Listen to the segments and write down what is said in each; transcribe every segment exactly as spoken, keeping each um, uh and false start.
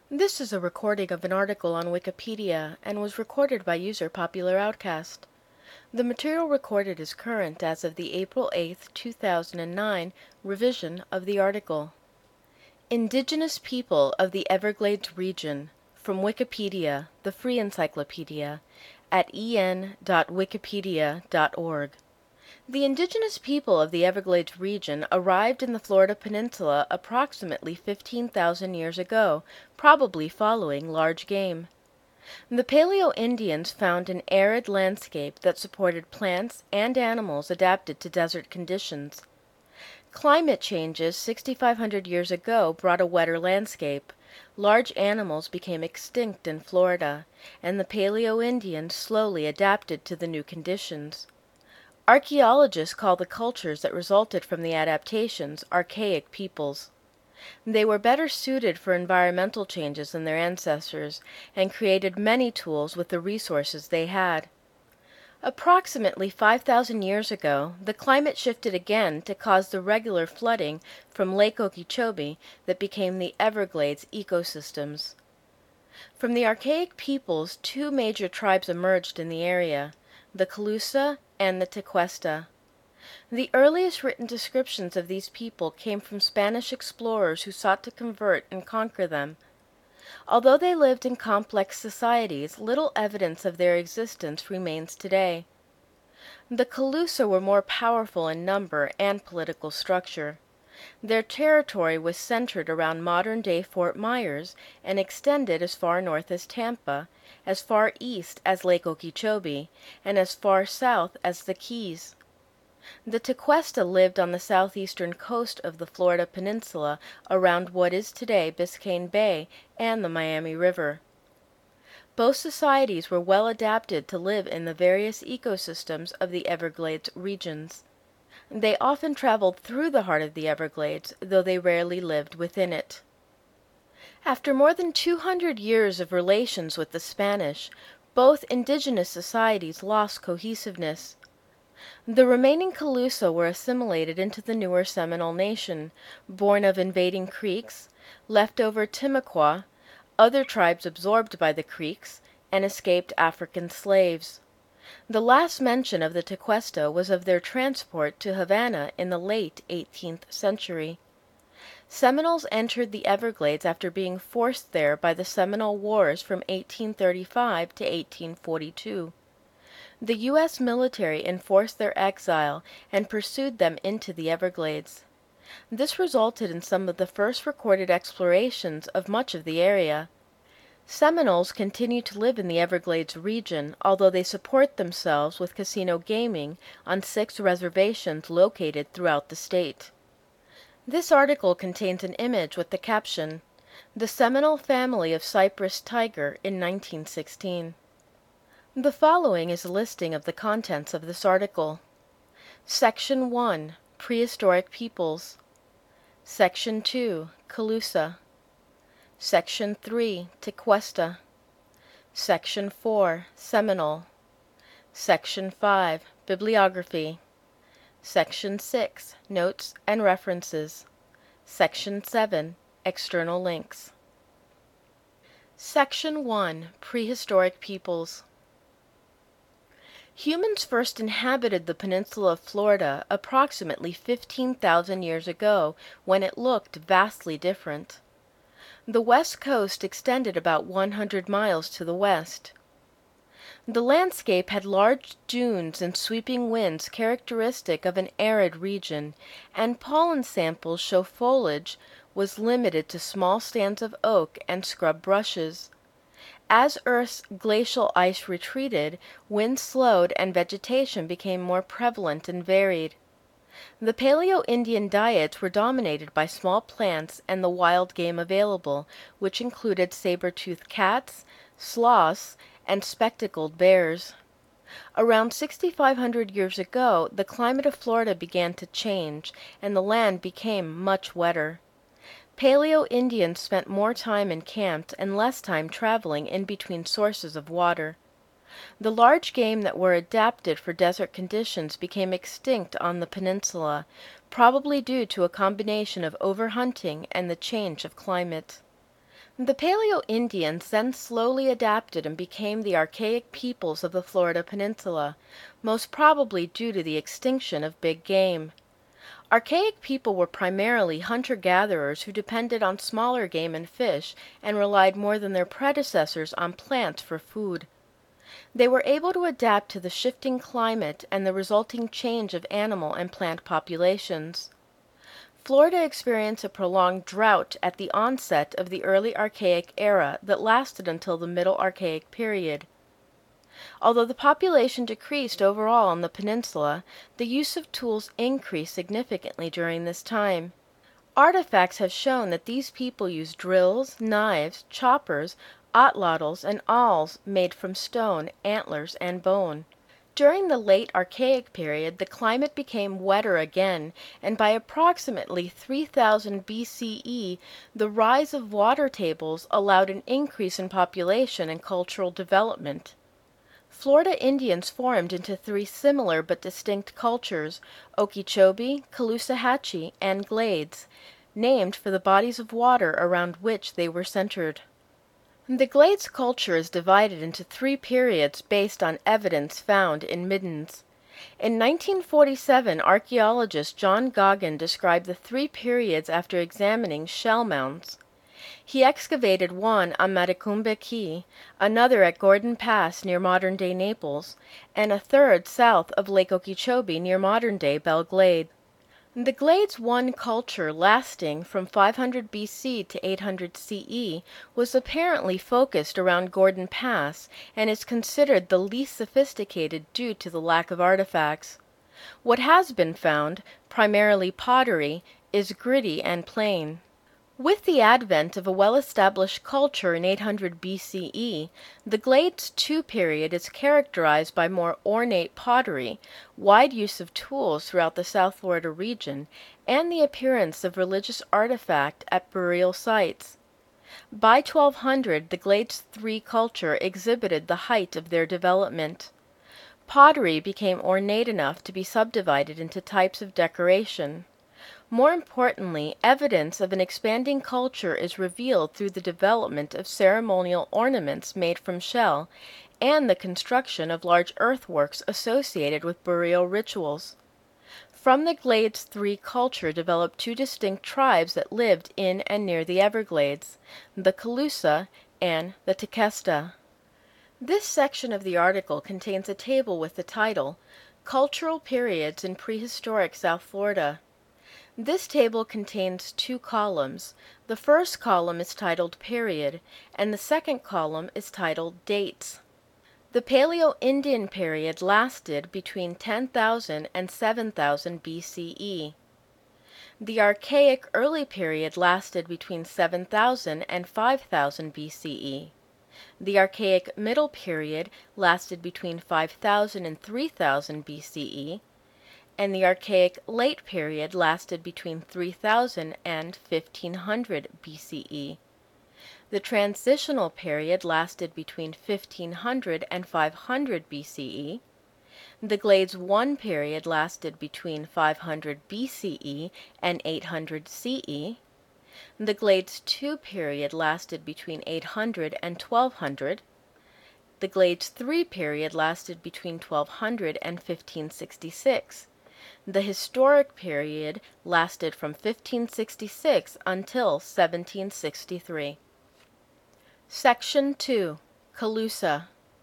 This is a recording of an article on Wikipedia and was recorded by user Popular Outcast. The material recorded is current as of the April eighth, two thousand nine revision of the article. Indigenous People of the Everglades Region, from Wikipedia, the free encyclopedia, at en dot wikipedia dot org. The indigenous people of the Everglades region arrived in the Florida Peninsula approximately fifteen thousand years ago, probably following large game. The Paleo-Indians found an arid landscape that supported plants and animals adapted to desert conditions. Climate changes sixty-five hundred years ago brought a wetter landscape. Large animals became extinct in Florida, and the Paleo-Indians slowly adapted to the new conditions. Archaeologists call the cultures that resulted from the adaptations archaic peoples. They were better suited for environmental changes than their ancestors, and created many tools with the resources they had. Approximately five thousand years ago, the climate shifted again to cause the regular flooding from Lake Okeechobee that became the Everglades ecosystems. From the archaic peoples, two major tribes emerged in the area, the Calusa and the Tequesta. The earliest written descriptions of these people came from Spanish explorers who sought to convert and conquer them. Although they lived in complex societies, little evidence of their existence remains today. The Calusa were more powerful in number and political structure. Their territory was centered around modern-day Fort Myers and extended as far north as Tampa, as far east as Lake Okeechobee, and as far south as the Keys. The Tequesta lived on the southeastern coast of the Florida Peninsula around what is today Biscayne Bay and the Miami River. Both societies were well adapted to live in the various ecosystems of the Everglades regions. They often traveled through the heart of the Everglades, though they rarely lived within it. After more than two hundred years of relations with the Spanish, both indigenous societies lost cohesiveness. The remaining Calusa were assimilated into the newer Seminole Nation, born of invading Creeks, leftover Timucua, other tribes absorbed by the Creeks, and escaped African slaves. The last mention of the Tequesta was of their transport to Havana in the late eighteenth century. Seminoles entered the Everglades after being forced there by the Seminole Wars from eighteen thirty-five to eighteen forty-two. The U S military enforced their exile and pursued them into the Everglades. This resulted in some of the first recorded explorations of much of the area. Seminoles continue to live in the Everglades region, although they support themselves with casino gaming on six reservations located throughout the state. This article contains an image with the caption, "The Seminole Family of Cypress Tiger in nineteen sixteen." The following is a listing of the contents of this article. Section one. Prehistoric Peoples. Section two. Calusa. Section three. Tequesta. Section four. Seminole. Section five. Bibliography. Section six. Notes and references. Section seven. External links. Section one. Prehistoric Peoples. Humans first inhabited the peninsula of Florida approximately fifteen thousand years ago, when it looked vastly different. The west coast extended about one hundred miles to the west. The landscape had large dunes and sweeping winds characteristic of an arid region, and pollen samples show foliage was limited to small stands of oak and scrub bushes. As Earth's glacial ice retreated, winds slowed and vegetation became more prevalent and varied. The Paleo-Indian diets were dominated by small plants and the wild game available, which included saber-toothed cats, sloths, and spectacled bears. Around sixty-five hundred years ago, the climate of Florida began to change, and the land became much wetter. Paleo-Indians spent more time encamped and less time traveling in between sources of water. The large game that were adapted for desert conditions became extinct on the peninsula, probably due to a combination of overhunting and the change of climate. The Paleo-Indians then slowly adapted and became the archaic peoples of the Florida Peninsula, most probably due to the extinction of big game. Archaic people were primarily hunter-gatherers who depended on smaller game and fish and relied more than their predecessors on plants for food. They were able to adapt to the shifting climate and the resulting change of animal and plant populations. Florida experienced a prolonged drought at the onset of the early Archaic era that lasted until the Middle Archaic period. Although the population decreased overall on the peninsula, the use of tools increased significantly during this time. Artifacts have shown that these people used drills, knives, choppers, atlatls, and awls made from stone, antlers, and bone. During the late Archaic period, the climate became wetter again, and by approximately three thousand B C E, the rise of water tables allowed an increase in population and cultural development. Florida Indians formed into three similar but distinct cultures, Okeechobee, Caloosahatchee, and Glades, named for the bodies of water around which they were centered. The Glades culture is divided into three periods based on evidence found in middens. In nineteen forty-seven, archaeologist John Goggin described the three periods after examining shell mounds. He excavated one on Matecumbe Key, another at Gordon Pass near modern-day Naples, and a third south of Lake Okeechobee near modern-day Belle Glade. The Glades one culture, lasting from five hundred B C to eight hundred C E, was apparently focused around Gordon Pass and is considered the least sophisticated due to the lack of artifacts. What has been found, primarily pottery, is gritty and plain. With the advent of a well-established culture in eight hundred B C E, the Glades two period is characterized by more ornate pottery, wide use of tools throughout the South Florida region, and the appearance of religious artifact at burial sites. By twelve hundred, the Glades three culture exhibited the height of their development. Pottery became ornate enough to be subdivided into types of decoration. More importantly, evidence of an expanding culture is revealed through the development of ceremonial ornaments made from shell and the construction of large earthworks associated with burial rituals. From the Glades three culture developed two distinct tribes that lived in and near the Everglades, the Calusa and the Tequesta. This section of the article contains a table with the title, Cultural Periods in Prehistoric South Florida. This table contains two columns. The first column is titled Period, and the second column is titled Dates. The Paleo-Indian period lasted between ten thousand and seven thousand B C E. The Archaic Early period lasted between seven thousand and five thousand B C E. The Archaic Middle period lasted between five thousand and three thousand B C E. And the Archaic Late period lasted between three thousand and fifteen hundred B C E. The Transitional period lasted between fifteen hundred and five hundred B C E. The Glades one period lasted between five hundred B C E and eight hundred C E. The Glades two period lasted between eight hundred and twelve hundred. The Glades three period lasted between twelve hundred and fifteen sixty-six. The Historic period lasted from fifteen sixty-six until seventeen sixty-three. Section two. Calusa.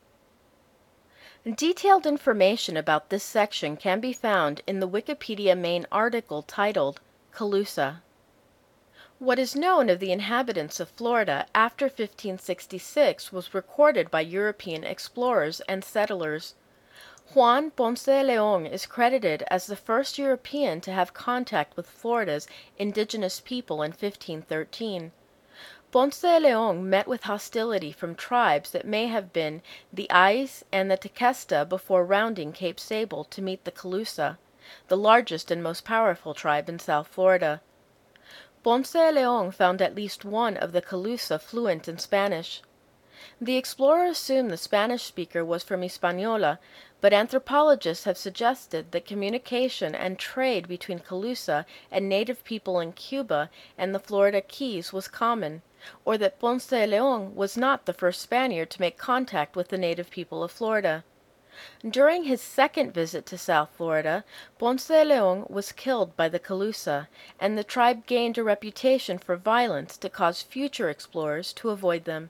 Detailed information about this section can be found in the Wikipedia main article titled Calusa. What is known of the inhabitants of Florida after fifteen sixty-six was recorded by European explorers and settlers. Juan Ponce de León is credited as the first European to have contact with Florida's indigenous people in fifteen thirteen. Ponce de León met with hostility from tribes that may have been the Ais and the Tequesta before rounding Cape Sable to meet the Calusa, the largest and most powerful tribe in South Florida. Ponce de León found at least one of the Calusa fluent in Spanish. The explorer assumed the Spanish speaker was from Hispaniola, but anthropologists have suggested that communication and trade between Calusa and native people in Cuba and the Florida Keys was common, or that Ponce de Leon was not the first Spaniard to make contact with the native people of Florida. During his second visit to South Florida, Ponce de Leon was killed by the Calusa, and the tribe gained a reputation for violence to cause future explorers to avoid them.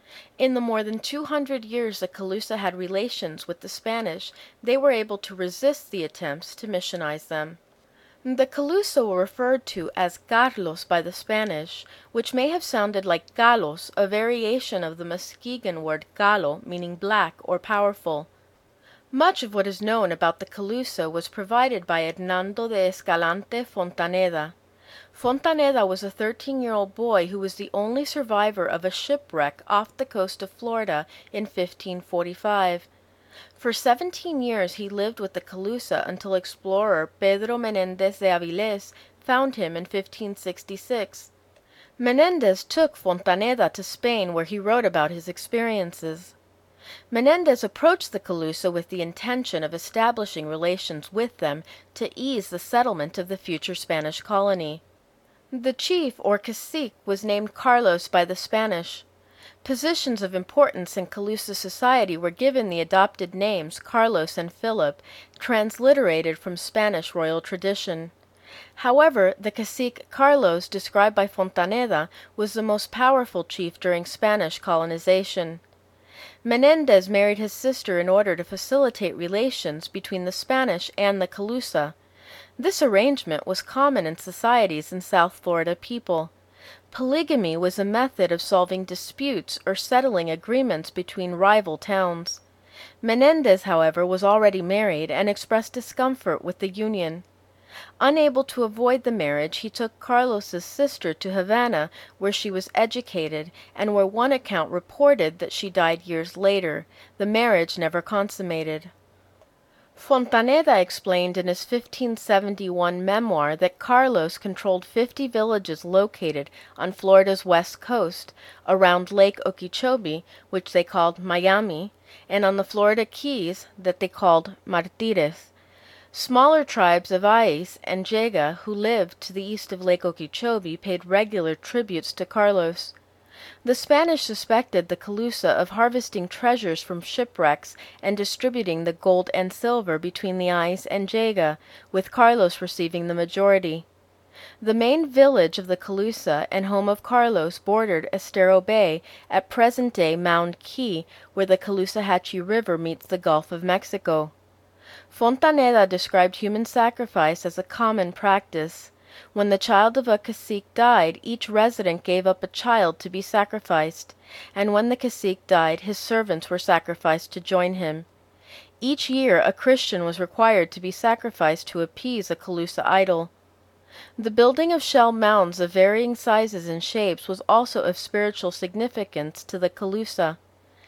In the more than two hundred years the Calusa had relations with the Spanish, they were able to resist the attempts to missionize them. The Calusa were referred to as Carlos by the Spanish, which may have sounded like Galos, a variation of the Muskegon word Galo, meaning black or powerful. Much of what is known about the Calusa was provided by Hernando de Escalante Fontaneda. Fontaneda was a thirteen-year-old boy who was the only survivor of a shipwreck off the coast of Florida in fifteen forty-five. For seventeen years he lived with the Calusa until explorer Pedro Menendez de Avilés found him in fifteen sixty-six. Menendez took Fontaneda to Spain, where he wrote about his experiences. Menendez approached the Calusa with the intention of establishing relations with them to ease the settlement of the future Spanish colony. The chief, or cacique, was named Carlos by the Spanish. Positions of importance in Calusa society were given the adopted names Carlos and Philip, transliterated from Spanish royal tradition. However, the cacique Carlos, described by Fontaneda, was the most powerful chief during Spanish colonization. Menendez married his sister in order to facilitate relations between the Spanish and the Calusa. This arrangement was common in societies in South Florida people. Polygamy was a method of solving disputes or settling agreements between rival towns. Menendez, however, was already married and expressed discomfort with the union. Unable to avoid the marriage, he took Carlos's sister to Havana, where she was educated, and where one account reported that she died years later, the marriage never consummated. Fontaneda explained in his fifteen seventy-one memoir that Carlos controlled fifty villages located on Florida's west coast, around Lake Okeechobee, which they called Miami, and on the Florida Keys, that they called Martires. Smaller tribes of Ais and Jega, who lived to the east of Lake Okeechobee, paid regular tributes to Carlos. The Spanish suspected the Calusa of harvesting treasures from shipwrecks and distributing the gold and silver between the Ais and Jega, with Carlos receiving the majority. The main village of the Calusa and home of Carlos bordered Estero Bay at present-day Mound Key, where the Caloosahatchee River meets the Gulf of Mexico. Fontaneda described human sacrifice as a common practice. When the child of a cacique died, each resident gave up a child to be sacrificed, and when the cacique died, his servants were sacrificed to join him. Each year, a Christian was required to be sacrificed to appease a Calusa idol. The building of shell mounds of varying sizes and shapes was also of spiritual significance to the Calusa.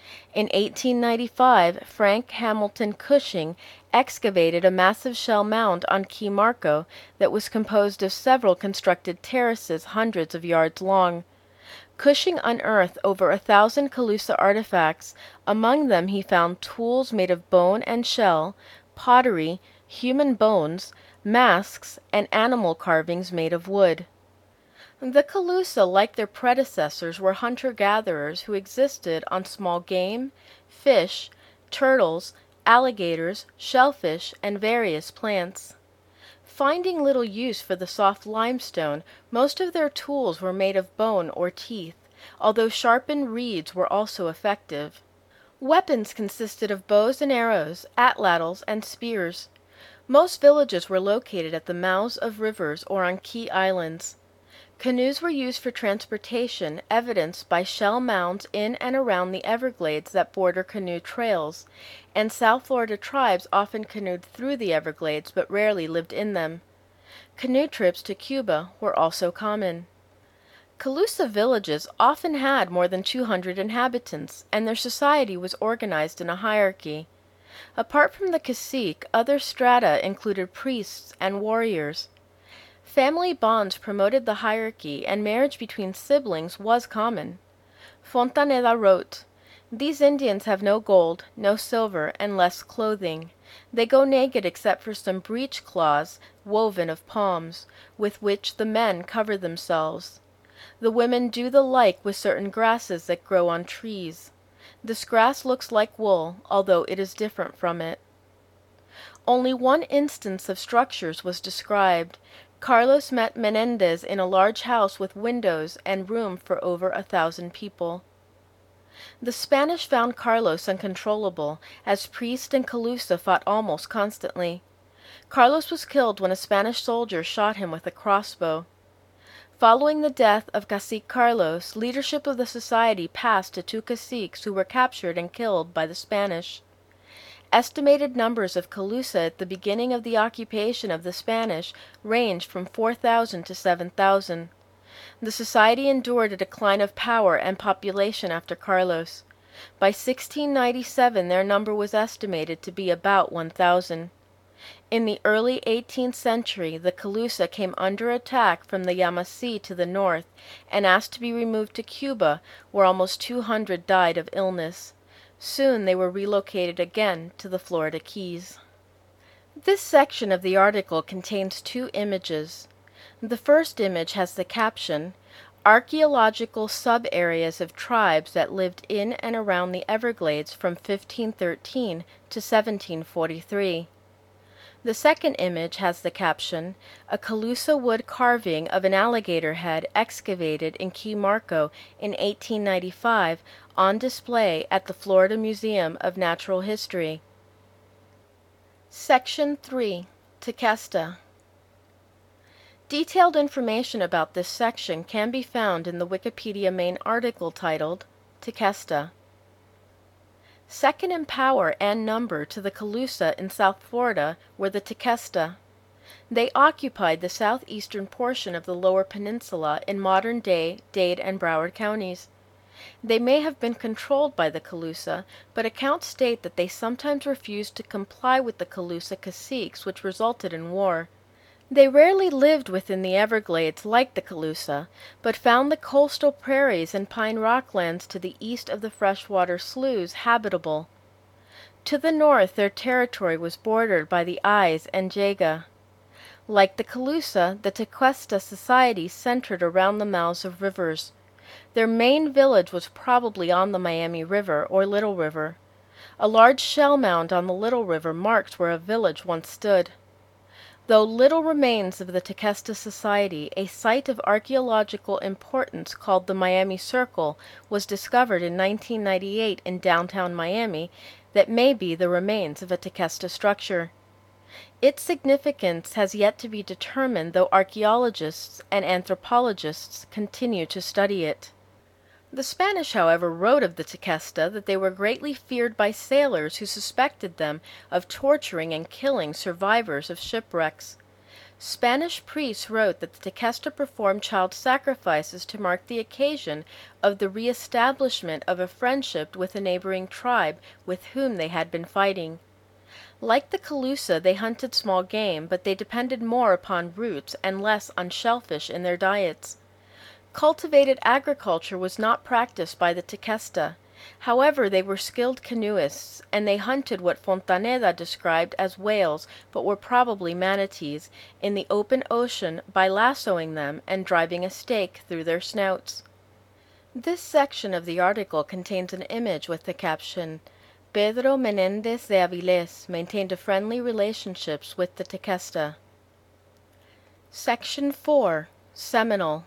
In eighteen ninety-five, Frank Hamilton Cushing excavated a massive shell mound on Key Marco that was composed of several constructed terraces hundreds of yards long. Cushing unearthed over a thousand Calusa artifacts. Among them he found tools made of bone and shell, pottery, human bones, masks, and animal carvings made of wood. The Calusa, like their predecessors, were hunter-gatherers who existed on small game, fish, turtles, alligators, shellfish, and various plants. Finding little use for the soft limestone, most of their tools were made of bone or teeth, although sharpened reeds were also effective. Weapons consisted of bows and arrows, atlatls, and spears. Most villages were located at the mouths of rivers or on key islands. Canoes were used for transportation, evidenced by shell mounds in and around the Everglades that border canoe trails, and South Florida tribes often canoed through the Everglades but rarely lived in them. Canoe trips to Cuba were also common. Calusa villages often had more than two hundred inhabitants, and their society was organized in a hierarchy. Apart from the cacique, other strata included priests and warriors. Family bonds promoted the hierarchy, and marriage between siblings was common. Fontaneda wrote, "These Indians have no gold, no silver, and less clothing. They go naked except for some breech cloths woven of palms, with which the men cover themselves. The women do the like with certain grasses that grow on trees. This grass looks like wool, although it is different from it. Only one instance of structures was described. Carlos met Menendez in a large house with windows and room for over a thousand people. The Spanish found Carlos uncontrollable, as priest and Calusa fought almost constantly. Carlos was killed when a Spanish soldier shot him with a crossbow. Following the death of Cacique Carlos, leadership of the society passed to two caciques who were captured and killed by the Spanish. Estimated numbers of Calusa at the beginning of the occupation of the Spanish ranged from four thousand to seven thousand. The society endured a decline of power and population after Carlos. By sixteen ninety-seven their number was estimated to be about one thousand. In the early eighteenth century, the Calusa came under attack from the Yamasee to the north and asked to be removed to Cuba, where almost two hundred died of illness. Soon they were relocated again to the Florida Keys. This section of the article contains two images. The first image has the caption, "Archaeological sub-areas of tribes that lived in and around the Everglades from fifteen thirteen to seventeen forty-three." The second image has the caption, "A Calusa wood carving of an alligator head excavated in Key Marco in eighteen ninety-five on display at the Florida Museum of Natural History." Section three. Tequesta. Detailed information about this section can be found in the Wikipedia main article titled Tequesta. Second in power and number to the Calusa in South Florida were the Tequesta. They occupied the southeastern portion of the Lower Peninsula in modern-day Dade and Broward counties. They may have been controlled by the Calusa, but accounts state that they sometimes refused to comply with the Calusa caciques, which resulted in war. They rarely lived within the Everglades like the Calusa, but found the coastal prairies and pine rocklands to the east of the freshwater sloughs habitable. To the north their territory was bordered by the Ayes and Jaga. Like the Calusa, the Tequesta society centered around the mouths of rivers. Their main village was probably on the Miami River or Little River. A large shell mound on the Little River marks where a village once stood. Though little remains of the Tequesta society, a site of archaeological importance called the Miami Circle was discovered in nineteen ninety-eight in downtown Miami that may be the remains of a Tequesta structure. Its significance has yet to be determined, though archaeologists and anthropologists continue to study it. The Spanish, however, wrote of the Tequesta that they were greatly feared by sailors who suspected them of torturing and killing survivors of shipwrecks. Spanish priests wrote that the Tequesta performed child sacrifices to mark the occasion of the re-establishment of a friendship with a neighboring tribe with whom they had been fighting. Like the Calusa, they hunted small game, but they depended more upon roots and less on shellfish in their diets. Cultivated agriculture was not practiced by the Tequesta. However, they were skilled canoeists, and they hunted what Fontaneda described as whales, but were probably manatees, in the open ocean by lassoing them and driving a stake through their snouts. This section of the article contains an image with the caption, "Pedro Menendez de Avilés maintained a friendly relationships with the Tequesta." Section four. Seminole.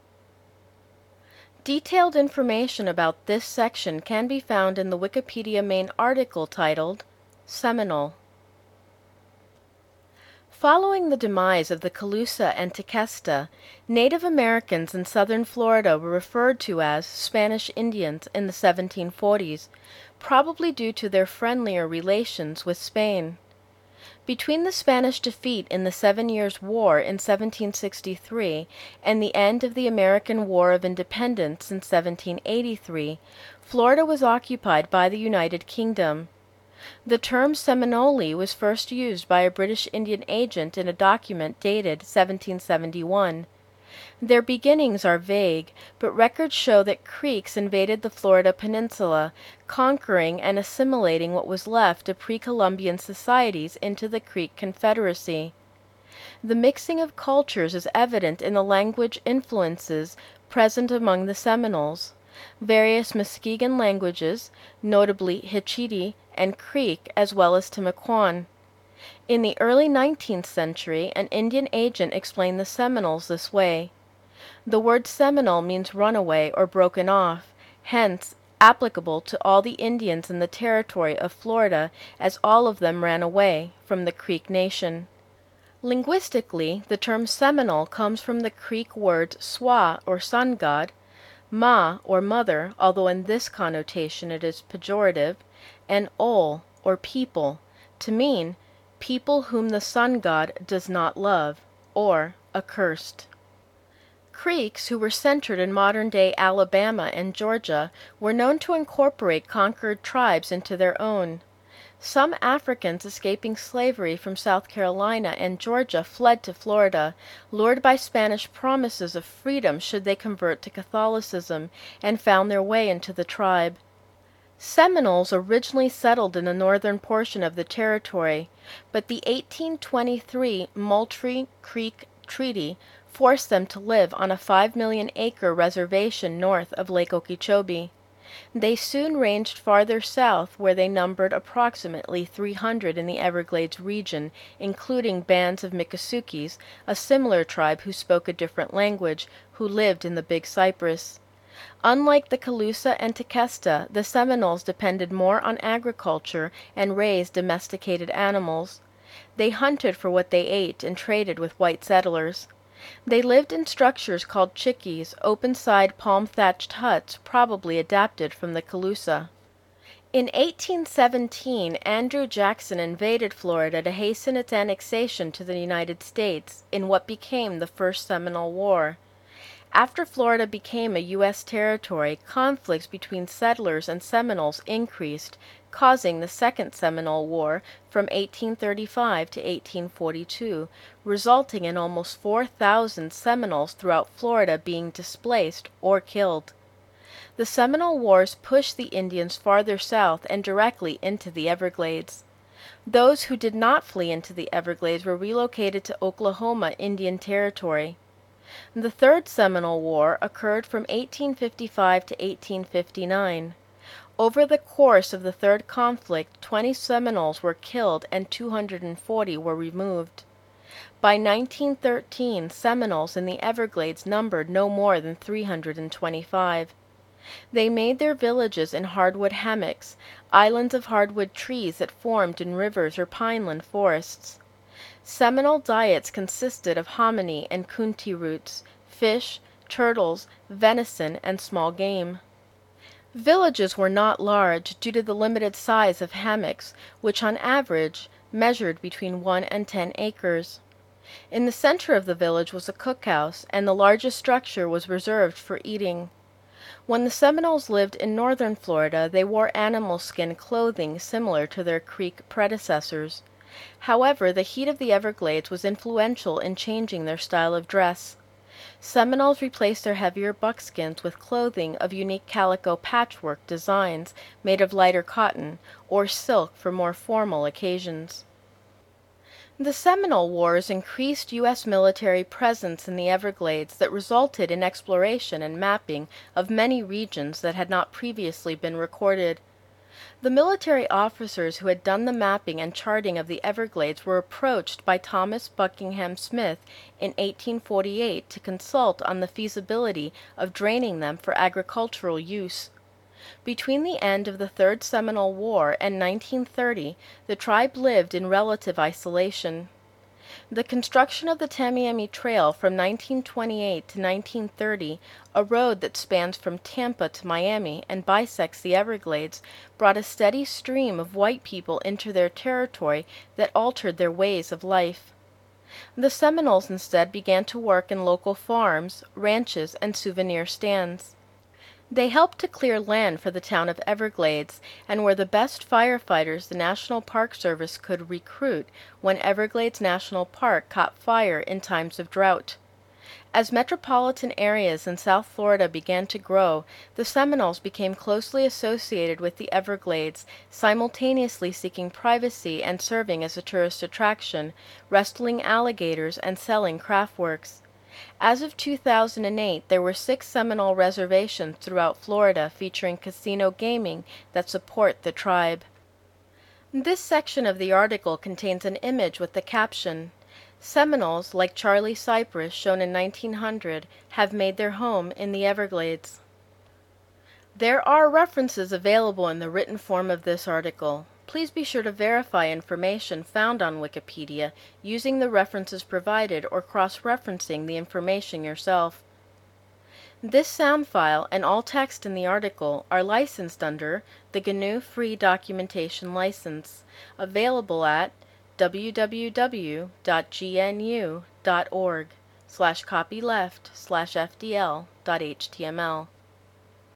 Detailed information about this section can be found in the Wikipedia main article titled Seminole. Following the demise of the Calusa and Tequesta, Native Americans in southern Florida were referred to as Spanish Indians in the seventeen forties, probably due to their friendlier relations with Spain. Between the Spanish defeat in the Seven Years' War in seventeen sixty-three and the end of the American War of Independence in seventeen eighty-three, Florida was occupied by the United Kingdom. The term Seminole was first used by a British Indian agent in a document dated seventeen seventy-one. Their beginnings are vague, but records show that Creeks invaded the Florida peninsula, conquering and assimilating what was left of pre-Columbian societies into the Creek Confederacy. The mixing of cultures is evident in the language influences present among the Seminoles, various Muskegon languages, notably Hitchiti and Creek, as well as Timucuan. In the early nineteenth century, an Indian agent explained the Seminoles this way. The word Seminole means runaway or broken off, hence applicable to all the Indians in the territory of Florida, as all of them ran away from the Creek Nation. Linguistically, the term Seminole comes from the Creek words Swa, or sun god, Ma, or mother, although in this connotation it is pejorative, and Ol, or people, to mean people whom the sun god does not love, or accursed. Creeks, who were centered in modern-day Alabama and Georgia, were known to incorporate conquered tribes into their own. Some Africans escaping slavery from South Carolina and Georgia fled to Florida, lured by Spanish promises of freedom should they convert to Catholicism, and found their way into the tribe. Seminoles originally settled in the northern portion of the territory, but the eighteen twenty-three Moultrie Creek Treaty forced them to live on a five million acre reservation north of Lake Okeechobee. They soon ranged farther south, where they numbered approximately three hundred in the Everglades region, including bands of Miccosukee, a similar tribe who spoke a different language, who lived in the Big Cypress. Unlike the Calusa and Tequesta, the Seminoles depended more on agriculture and raised domesticated animals. They hunted for what they ate and traded with white settlers. They lived in structures called chickees, open-side palm-thatched huts probably adapted from the Calusa. In eighteen seventeen, Andrew Jackson invaded Florida to hasten its annexation to the United States in what became the First Seminole War. After Florida became a U S territory, conflicts between settlers and Seminoles increased, causing the Second Seminole War from eighteen thirty-five to eighteen forty-two, resulting in almost four thousand Seminoles throughout Florida being displaced or killed. The Seminole Wars pushed the Indians farther south and directly into the Everglades. Those who did not flee into the Everglades were relocated to Oklahoma Indian Territory. The Third Seminole War occurred from eighteen fifty-five to eighteen fifty-nine. Over the course of the third conflict, twenty Seminoles were killed and two hundred forty were removed. By nineteen thirteen, Seminoles in the Everglades numbered no more than three hundred twenty-five. They made their villages in hardwood hammocks, islands of hardwood trees that formed in rivers or pineland forests. Seminole diets consisted of hominy and kunti roots, fish, turtles, venison, and small game. Villages were not large due to the limited size of hammocks, which on average measured between one and ten acres. In the center of the village was a cookhouse, and the largest structure was reserved for eating. When the Seminoles lived in northern Florida, they wore animal skin clothing similar to their Creek predecessors. However, the heat of the Everglades was influential in changing their style of dress. Seminoles replaced their heavier buckskins with clothing of unique calico patchwork designs made of lighter cotton or silk for more formal occasions. The Seminole Wars increased U S military presence in the Everglades that resulted in exploration and mapping of many regions that had not previously been recorded. The military officers who had done the mapping and charting of the Everglades were approached by Thomas Buckingham Smith in eighteen forty-eight to consult on the feasibility of draining them for agricultural use. Between the end of the Third Seminole War and nineteen thirty, the tribe lived in relative isolation. The construction of the Tamiami Trail from nineteen twenty-eight to nineteen thirty, a road that spans from Tampa to Miami and bisects the Everglades, brought a steady stream of white people into their territory that altered their ways of life. The Seminoles instead began to work in local farms, ranches, and souvenir stands. They helped to clear land for the town of Everglades and were the best firefighters the National Park Service could recruit when Everglades National Park caught fire in times of drought. As metropolitan areas in South Florida began to grow, the Seminoles became closely associated with the Everglades, simultaneously seeking privacy and serving as a tourist attraction, wrestling alligators and selling craft works. As of two thousand eight, there were six Seminole reservations throughout Florida featuring casino gaming that support the tribe. This section of the article contains an image with the caption, "Seminoles, like Charlie Cypress, shown in nineteen hundred, have made their home in the Everglades." There are references available in the written form of this article. Please be sure to verify information found on Wikipedia using the references provided or cross-referencing the information yourself. This sound file and all text in the article are licensed under the G N U Free Documentation License, available at w w w dot g n u dot org slash copyleft slash f d l dot h t m l.